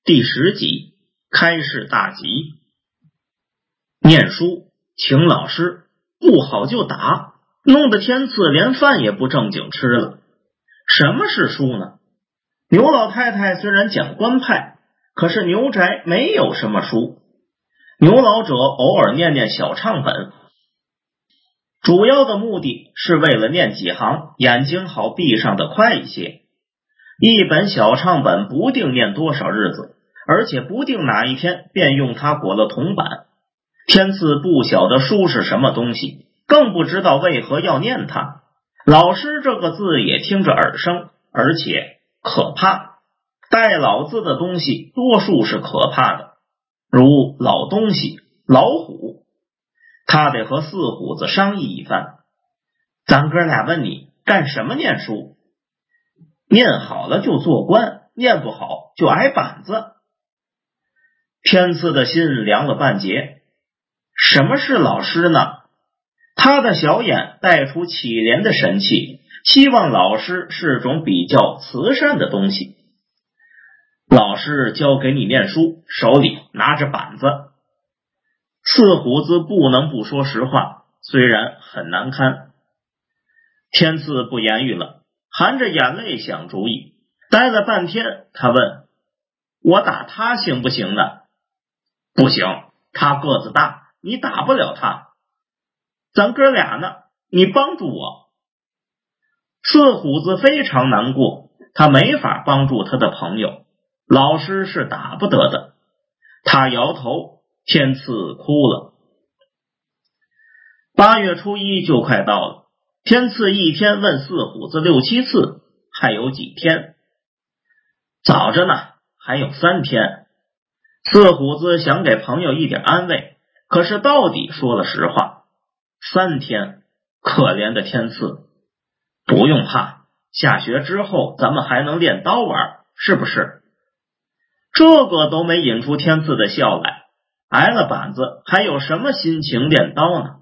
第10集，开市大吉。念书请老师，不好就打，弄得天赐连饭也不正经吃了。什么是书呢？牛老太太虽然讲官派，可是牛宅没有什么书。牛老者偶尔念念小唱本，主要的目的是为了念几行，眼睛好闭上的快一些。一本小唱本不定念多少日子，而且不定哪一天便用它裹了铜板。天赐不晓得书是什么东西，更不知道为何要念它。老师这个字也听着耳生，而且可怕。带老字的东西多数是可怕的，如老东西、老虎。他得和四虎子商议一番。咱哥俩问你干什么念书？念好了就做官，念不好就挨板子。天赐的心凉了半截。什么是老师呢？他的小眼带出乞怜的神气，希望老师是种比较慈善的东西。老师教给你念书，手里拿着板子。四虎子不能不说实话，虽然很难堪。天赐不言语了，含着眼泪想主意。待了半天，他问：我打他行不行呢？不行，他个子大，你打不了他。咱哥俩呢？你帮助我。四虎子非常难过，他没法帮助他的朋友，老师是打不得的。他摇头，天赐哭了。8月初1就快到了，天赐一天问四虎子6、7次，还有几天？早着呢，还有3天。四虎子想给朋友一点安慰，可是到底说了实话。3天，可怜的天赐。不用怕，下学之后咱们还能练刀玩，是不是？这个都没引出天赐的笑来，挨了板子还有什么心情练刀呢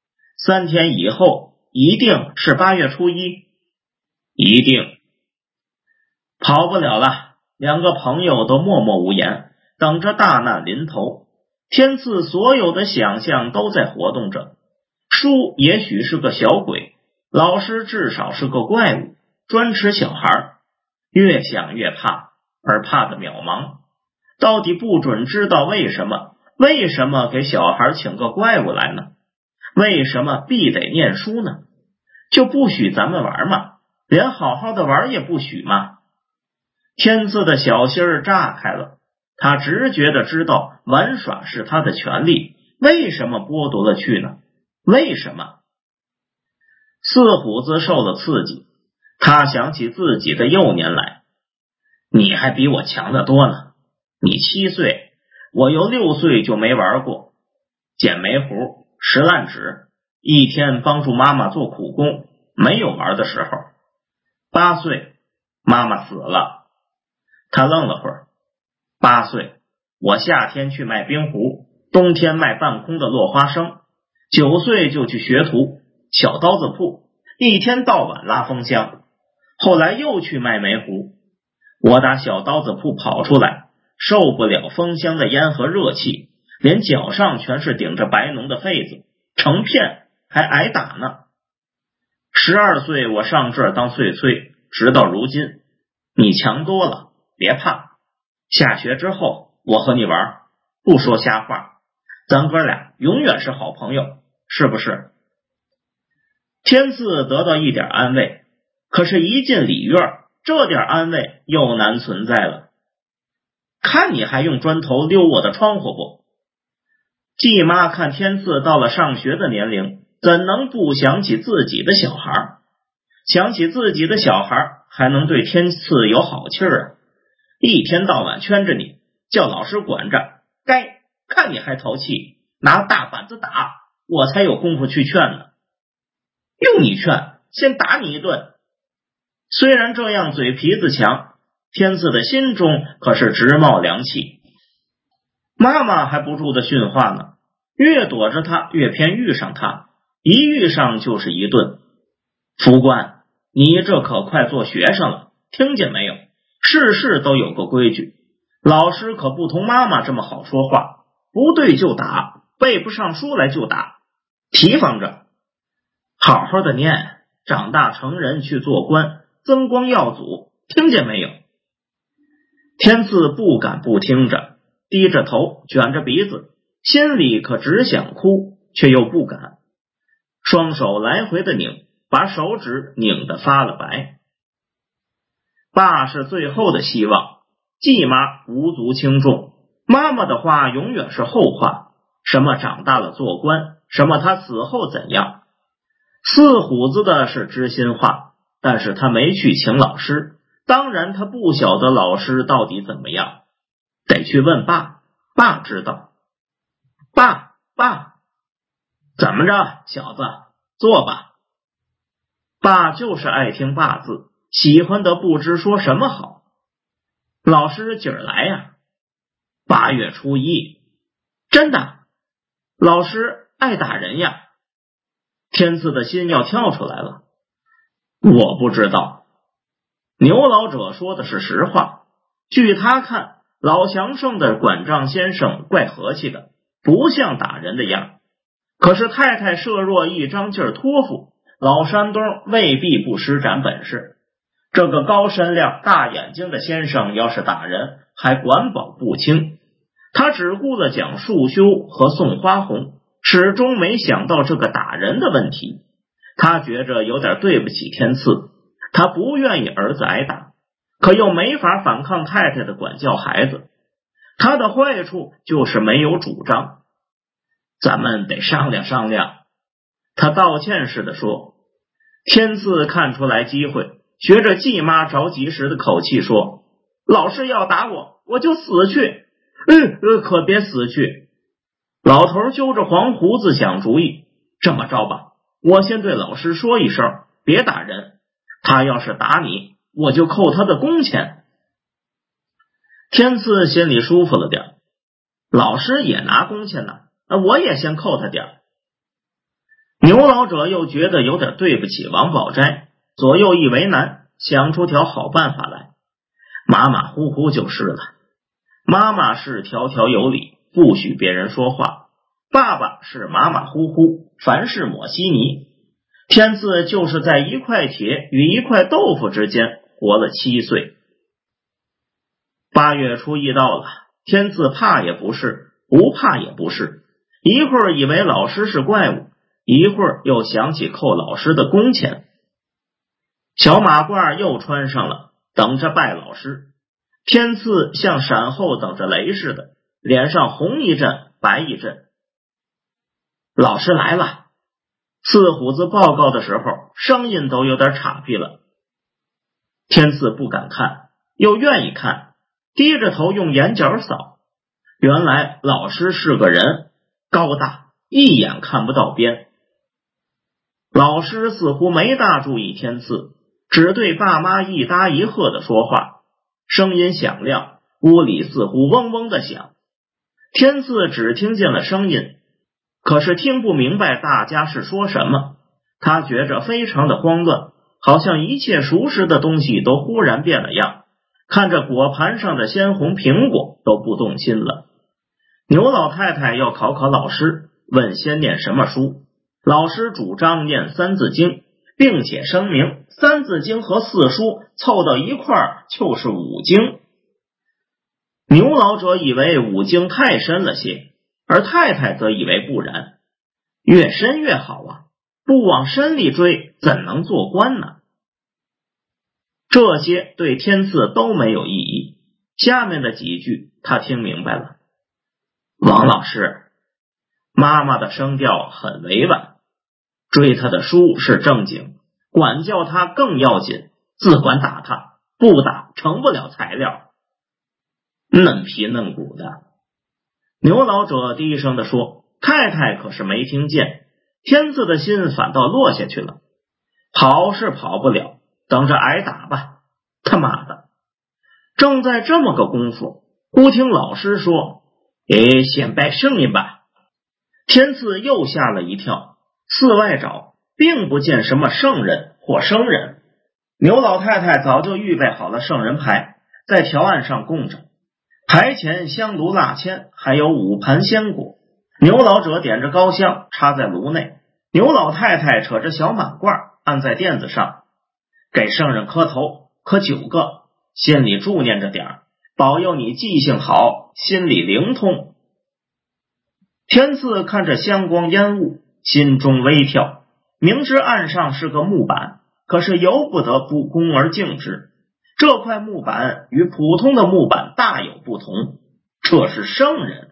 ？3天以后一定是8月初1，一定。跑不了了，两个朋友都默默无言，等着大难临头。天赐所有的想象都在活动着，书也许是个小鬼，老师至少是个怪物，专吃小孩。越想越怕，而怕的渺茫。到底不准知道为什么给小孩请个怪物来呢？为什么必得念书呢？就不许咱们玩吗？连好好的玩也不许吗？天赐的小心儿炸开了，他直觉地知道玩耍是他的权利，为什么剥夺了去呢？为什么？四虎子受了刺激，他想起自己的幼年来。你还比我强得多呢，你7岁，我由6岁就没玩过。捡煤糊、拾烂纸，一天帮助妈妈做苦工，没有玩的时候。8岁，妈妈死了。他愣了会儿。8岁，我夏天去卖冰壶，冬天卖半空的落花生。9岁就去学徒，小刀子铺，一天到晚拉风箱。后来又去卖煤糊。我打小刀子铺跑出来，受不了风箱的烟和热气，连脚上全是顶着白脓的痱子，成片还挨打呢。12岁我上这儿当岁催，直到如今。你强多了，别怕。下学之后我和你玩，不说瞎话，咱哥俩永远是好朋友，是不是？天赐得到一点安慰，可是一进里院，这点安慰又难存在了。看你还用砖头溜我的窗户不？季妈看天赐到了上学的年龄，怎能不想起自己的小孩？想起自己的小孩，还能对天赐有好气儿啊？一天到晚圈着你，叫老师管着，该看你还淘气，拿大板子打，我才有功夫去劝呢。用你劝，先打你一顿。虽然这样嘴皮子强，天赐的心中可是直冒凉气。妈妈还不住的训话呢，越躲着他越偏遇上他，一遇上就是一顿。副官，你这可快做学生了，听见没有？事事都有个规矩， 老师可不同妈妈这么好说话，不对就打，背不上书来就打，提防着。好好的念，长大成人去做官，增光耀祖，听见没有？天赐不敢不听着，低着头，卷着鼻子，心里可只想哭，却又不敢，双手来回的拧，把手指拧得发了白。爸是最后的希望，继妈无足轻重，妈妈的话永远是后话，什么长大了做官，什么他死后怎样。四虎子的是知心话，但是他没去请老师，当然他不晓得老师到底怎么样，得去问爸，爸知道。爸，怎么着，小子，坐吧。爸就是爱听爸字，喜欢的不知说什么好。老师今儿来呀？8月初1。真的？老师爱打人呀？天赐的心要跳出来了。我不知道。牛老者说的是实话，据他看，老祥胜的管账先生怪和气的，不像打人的样。可是太太设若一张劲儿托付，老山东未必不施展本事。这个高身量大眼睛的先生要是打人，还管保不清。他只顾了讲束修和送花红，始终没想到这个打人的问题。他觉着有点对不起天赐，他不愿意儿子挨打，可又没法反抗太太的管教孩子。他的坏处就是没有主张。咱们得商量商量。他道歉似的说。天赐看出来机会，学着继妈着急时的口气说，老师要打我，我就死去。可别死去。老头揪着黄胡子想主意，这么着吧，我先对老师说一声，别打人，他要是打你，我就扣他的工钱。天赐心里舒服了点，老师也拿工钱呢，我也先扣他点。牛老者又觉得有点对不起王宝斋，左右一为难，想出条好办法来。马马虎虎就是了。妈妈是条条有理，不许别人说话。爸爸是马马虎虎，凡事抹稀泥。天赐就是在一块铁与一块豆腐之间活了7岁。8月初1到了，天赐怕也不是，不怕也不是，一会儿以为老师是怪物，一会儿又想起扣老师的工钱。小马褂又穿上了，等着拜老师。天赐像闪后等着雷似的，脸上红一阵白一阵。老师来了。四虎子报告的时候，声音都有点岔劈了。天赐不敢看，又愿意看，低着头用眼角扫。原来老师是个人，高大，一眼看不到边。老师似乎没大注意天赐，只对爸妈一搭一喝的说话，声音响亮，屋里似乎嗡嗡的响。天赐只听见了声音，可是听不明白大家是说什么。他觉着非常的慌乱，好像一切熟识的东西都忽然变了样，看着果盘上的鲜红苹果都不动心了。牛老太太要考考老师，问先念什么书。老师主张念三字经，并且声明三字经和四书凑到一块儿就是五经。牛老者以为五经太深了些，而太太则以为不然，越深越好啊，不往深里追怎能做官呢？这些对天赐都没有意义，下面的几句他听明白了。王老师，妈妈的声调很委婉，追他的书是正经，管教他更要紧，自管打他，不打成不了材料。嫩皮嫩骨的。牛老者低声地说，太太可是没听见，天赐的心反倒落下去了。跑是跑不了，等着挨打吧，他妈的。正在这么个功夫，忽听老师说，先拜声音吧。天赐又吓了一跳，四外找，并不见什么圣人或生人。牛老太太早就预备好了圣人牌，在条案上供着， 台前香炉蜡签，还有5盘鲜果。牛老者点着高香插在炉内，牛老太太扯着小满罐按在垫子上，给圣人磕头，磕9个，心里祝念着点保佑你记性好，心里灵通。天赐看着香光烟雾，心中微跳，明知案上是个木板，可是由不得不恭而敬之。这块木板与普通的木板大有不同，这是圣人。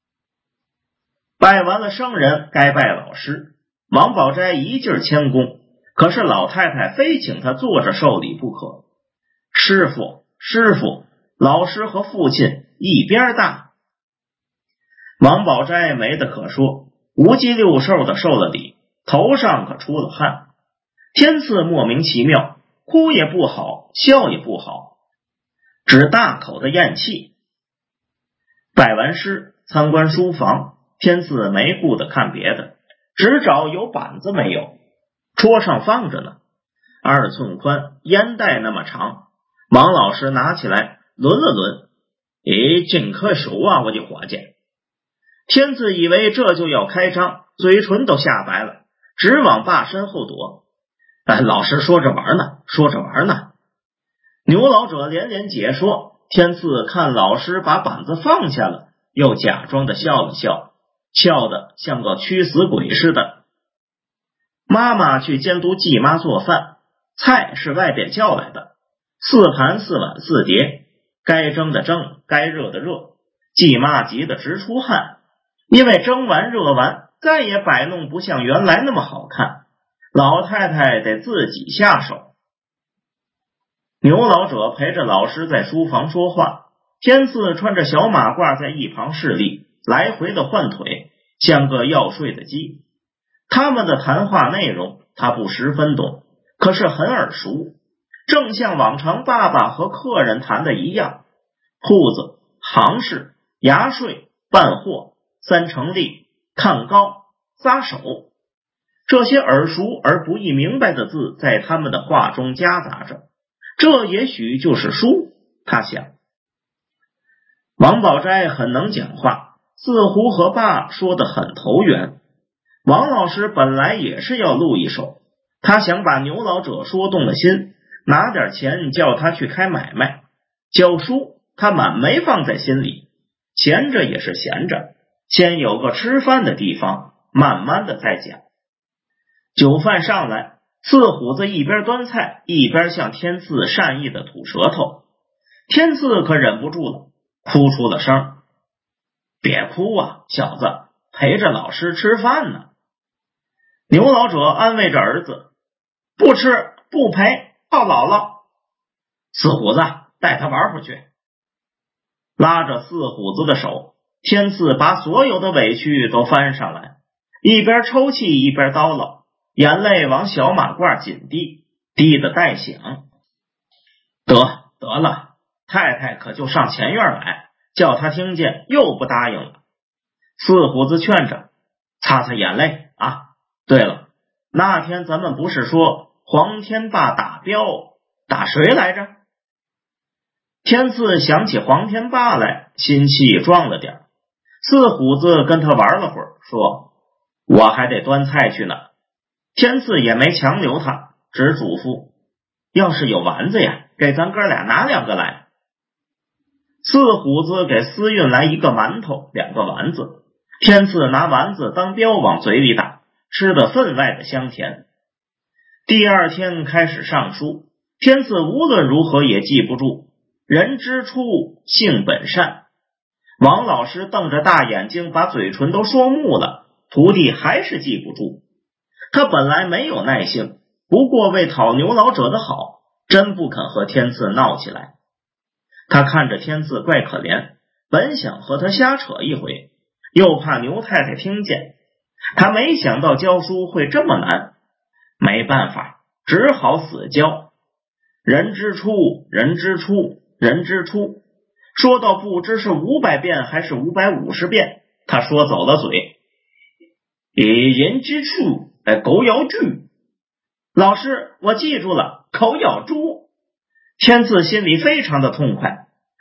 拜完了圣人，该拜老师。王宝斋一劲谦恭，可是老太太非请他坐着受礼不可。师傅，师傅，老师和父亲一边大。王宝斋没得可说，无鸡六兽的受了礼，头上可出了汗。天赐莫名其妙，哭也不好，笑也不好，只大口的咽气。拜完师，参观书房，天赐没顾得看别的，只找有板子没有。桌上放着呢，2寸宽，烟袋那么长。王老师拿起来轮了轮，咦，真可熟啊，我的伙计。天赐以为这就要开张，嘴唇都吓白了，直往爸身后躲。老师说着玩呢，说着玩呢。牛老者连连解说，天赐看老师把板子放下了，又假装的笑了笑，笑得像个驱死鬼似的。妈妈去监督季妈做饭，菜是外边叫来的，4盘4碗4碟，该蒸的蒸，该热的热。季妈急得直出汗，因为蒸完热完再也摆弄不像原来那么好看，老太太得自己下手。牛老者陪着老师在书房说话，天赐穿着小马褂在一旁侍立，来回的换腿，像个要睡的鸡。他们的谈话内容他不十分懂，可是很耳熟，正像往常爸爸和客人谈的一样，铺子、行市、牙税、办货、3成利、看高、撒手，这些耳熟而不易明白的字在他们的话中夹杂着，这也许就是书，他想。王宝斋很能讲话，似乎和爸说得很投缘。王老师本来也是要录一手，他想把牛老者说动了心，拿点钱叫他去开买卖。教书他满没放在心里，闲着也是闲着，先有个吃饭的地方，慢慢的再讲。酒饭上来，四虎子一边端菜一边向天赐善意的吐舌头，天赐可忍不住了，哭出了声。别哭啊，小子，陪着老师吃饭呢。牛老者安慰着儿子，不吃不陪，到姥姥。四虎子，带他玩回去。拉着四虎子的手，天赐把所有的委屈都翻上来，一边抽泣一边叨唠，眼泪往小马褂紧滴，滴得带响。得了，太太可就上前院来，叫他听见又不答应了。四虎子劝着，擦擦眼泪啊。对了，那天咱们不是说黄天霸打镖，打谁来着？天赐想起黄天霸来，心气壮了点。四虎子跟他玩了会儿，说我还得端菜去呢。天赐也没强留他，只嘱咐要是有丸子呀，给咱哥俩拿2个来。四虎子给私运来1个馒头2个丸子，天赐拿丸子当镖往嘴里打，吃得分外的香甜。第2天开始上书，天赐无论如何也记不住人之初性本善。王老师瞪着大眼睛，把嘴唇都说木了，徒弟还是记不住。他本来没有耐性，不过为讨牛老者的好，真不肯和天赐闹起来。他看着天赐怪可怜，本想和他瞎扯一回，又怕牛太太听见。他没想到教书会这么难，没办法，只好死教。人之初，人之初，人之初，说到不知是500遍还是550遍，他说走了嘴。人之初，狗咬猪。老师，我记住了，口咬猪。天赐心里非常的痛快，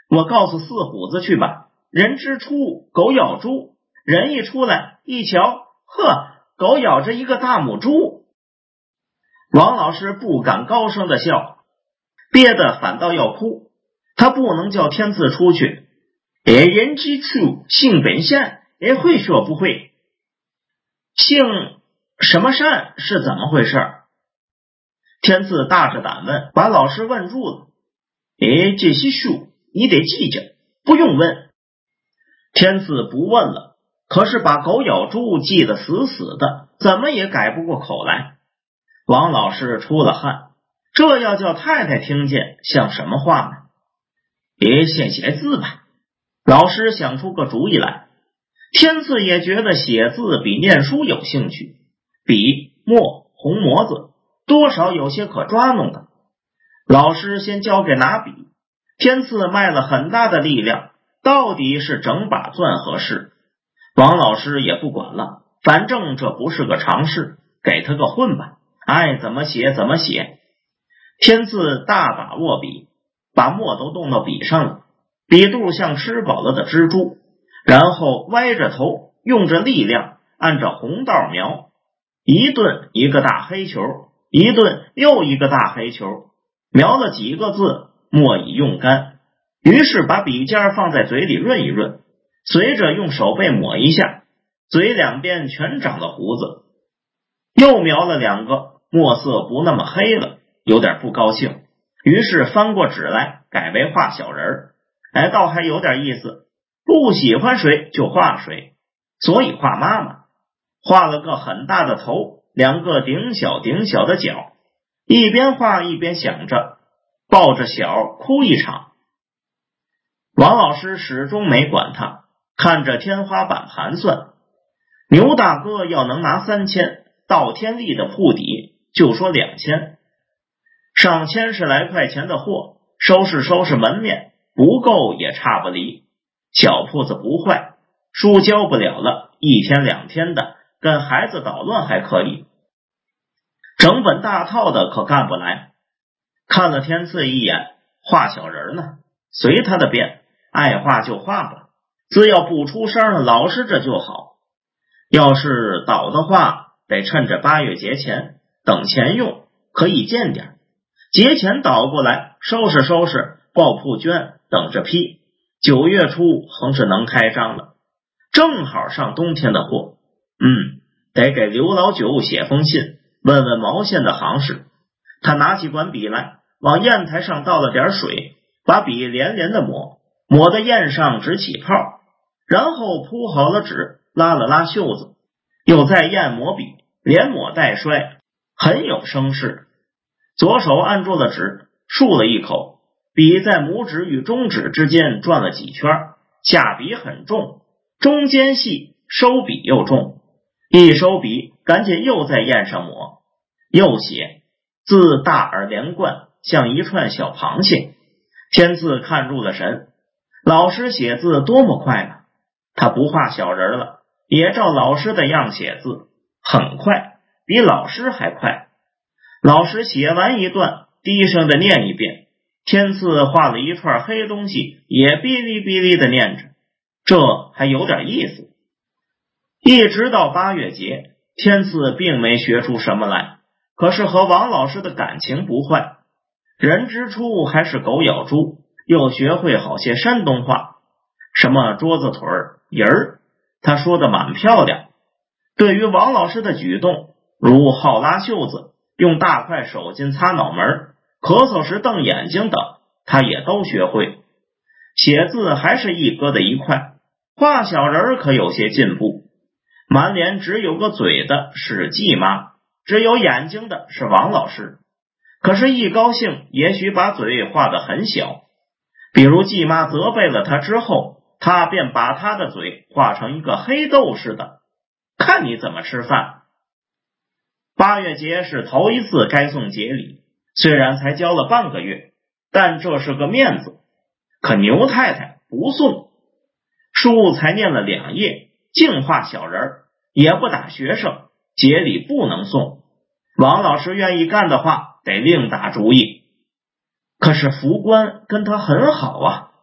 我告诉四虎子去吧，人之初，狗咬猪，人一出来一瞧，呵，狗咬着一个大母猪。王老师不敢高声的笑，憋得反倒要哭。他不能叫天赐出去，人之初，性本善，会说不会。性什么善是怎么回事？天赐大着胆问，把老师问住了。这些书你得记着，不用问。天赐不问了，可是把狗咬猪记得死死的，怎么也改不过口来。王老师出了汗，这要叫太太听见，像什么话呢？先写字吧。老师想出个主意来。天赐也觉得写字比念书有兴趣，笔、墨、红模子多少有些可抓弄的。老师先交给拿笔，天赐卖了很大的力量，到底是整把篆合适。王老师也不管了，反正这不是个常事，给他个混吧，爱怎么写怎么写。天赐大把握笔，把墨都动到笔上了，笔肚像吃饱了的蜘蛛，然后歪着头，用着力量，按照红道描，一顿一个大黑球，一顿又一个大黑球，描了几个字，墨已用干，于是把笔尖放在嘴里润一润，随着用手背抹一下，嘴两边全长了胡子。又描了两个，墨色不那么黑了，有点不高兴，于是翻过纸来，改为画小人倒还有点意思，不喜欢谁就画谁，所以画妈妈，画了个很大的头，两个顶小顶小的脚，一边画一边想着，抱着小哭一场。王老师始终没管他，看着天花板盘算，牛大哥要能拿3000，到天利的铺底就说2000，上10来块钱的货，收拾收拾门面，不够也差不离。小铺子不坏，书教不了了，1天2天的跟孩子捣乱还可以，整本大套的可干不来。看了天赐一眼，画小人呢，随他的便，爱画就画吧，只要不出声，老实着就好。要是倒的话，得趁着8月节前，等钱用，可以见点。节前倒过来，收拾收拾，报铺捐，等着批。9月初横是能开张了，正好上冬天的货。得给刘老九写封信，问问毛线的行市。他拿起管笔来，往砚台上倒了点水，把笔连连的抹得砚上直起泡，然后铺好了纸，拉了拉袖子，又在砚抹笔，连抹带摔，很有声势。左手按住了纸，漱了一口，笔在拇指与中指之间转了几圈，下笔很重，中间细，收笔又重。一收笔，赶紧又在砚上抹，又写，字大而连贯，像一串小螃蟹。天赐看入了神，老师写字多么快啊！他不画小人了，也照老师的样写字，很快，比老师还快。老师写完一段，低声的念一遍，天赐画了一串黑东西，也哔哩哔哩的念着，这还有点意思。一直到8月节，天赐并没学出什么来，可是和王老师的感情不坏。人之初还是狗咬猪，又学会好些山东话，什么桌子腿人儿，他说的蛮漂亮。对于王老师的举动，如好拉袖子，用大块手巾擦脑门，咳嗽时瞪眼睛等，他也都学会。写字还是一哥的一块，画小人可有些进步。满脸只有个嘴的是季妈，只有眼睛的是王老师。可是一高兴，也许把嘴画得很小，比如季妈责备了他之后，他便把他的嘴画成一个黑豆似的，看你怎么吃饭。8月节是头一次该送节礼，虽然才交了半个月，但这是个面子。可牛太太不送，书才念了2页，净画小人，也不打学生，节礼不能送。王老师愿意干的话，得另打主意。可是福官跟他很好啊，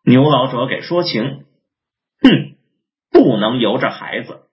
牛老者给说情，不能由着孩子。